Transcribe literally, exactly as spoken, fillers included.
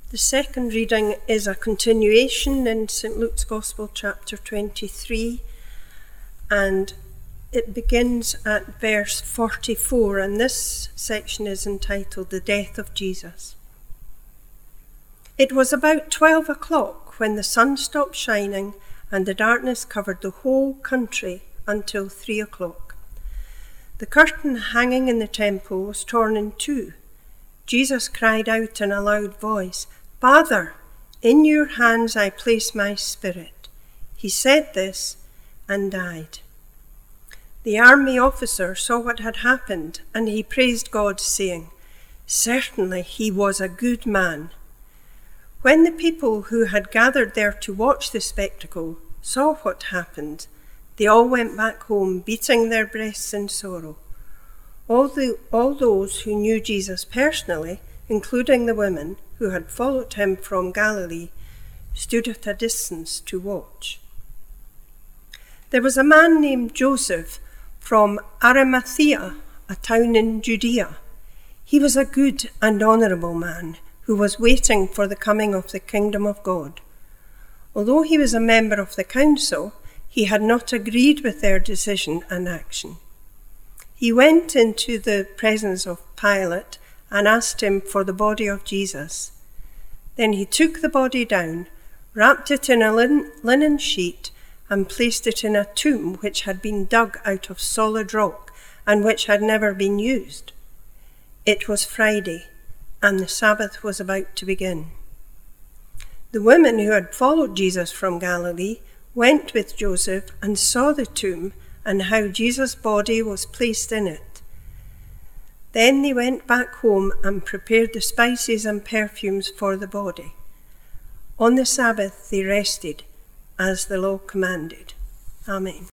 The second reading is a continuation in Saint Luke's Gospel, chapter twenty-three, and it begins at verse forty-four, and this section is entitled The Death of Jesus. It was about twelve o'clock when the sun stopped shining and the darkness covered the whole country until three o'clock. The curtain hanging in the temple was torn in two. Jesus cried out in a loud voice, "Father, in your hands I place my spirit." He said this and died. The army officer saw what had happened, and he praised God, saying, "Certainly he was a good man." When the people who had gathered there to watch the spectacle saw what happened, they all went back home, beating their breasts in sorrow. All, the, all those who knew Jesus personally, including the women who had followed him from Galilee, stood at a distance to watch. There was a man named Joseph from Arimathea, a town in Judea. He was a good and honourable man who was waiting for the coming of the kingdom of God. Although he was a member of the council, he had not agreed with their decision and action. He went into the presence of Pilate and asked him for the body of Jesus. Then he took the body down, wrapped it in a lin- linen sheet, and placed it in a tomb which had been dug out of solid rock and which had never been used. It was Friday, and the Sabbath was about to begin. The women who had followed Jesus from Galilee went with Joseph and saw the tomb and how Jesus' body was placed in it. Then they went back home and prepared the spices and perfumes for the body. On the Sabbath they rested, as the law commanded. Amen.